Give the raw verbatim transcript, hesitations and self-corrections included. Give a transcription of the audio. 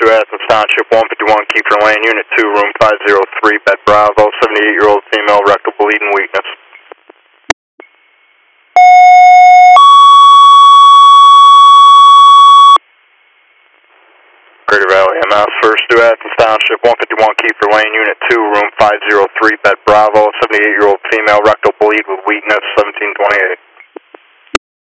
to Athens Township, one fifty-one Kiefer Lane, Unit two, Room five oh three, Bed Bravo, seventy-eight-year-old female, rectal bleeding, weakness. Greater Valley M S, first to Athens Township, one fifty-one Kiefer Lane, Unit two, Room five oh three, Bed Bravo, seventy-eight-year-old female, rectal bleed with weakness, seventeen twenty-eight.